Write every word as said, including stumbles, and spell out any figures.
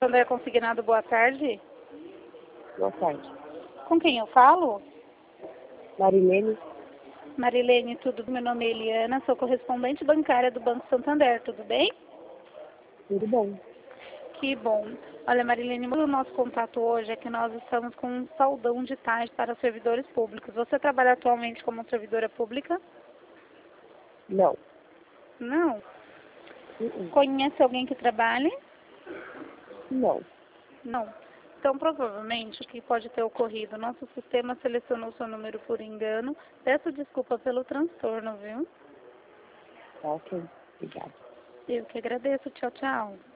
Santander Consignado, boa tarde. Boa tarde. Com quem eu falo? Marilene. Marilene, tudo? Meu nome é Eliana, sou correspondente bancária do Banco Santander, tudo bem? Tudo bom. Que bom. Olha, Marilene, o nosso contato hoje é que nós estamos com um saldão de taxa para servidores públicos. Você trabalha atualmente como servidora pública? Não. Não. Uh-uh. Conhece alguém que trabalhe? Não. Não. Então, provavelmente, o que pode ter ocorrido? Nosso sistema selecionou seu número por engano. Peço desculpa pelo transtorno, viu? Tá ok. Obrigada. Eu que agradeço. Tchau, tchau.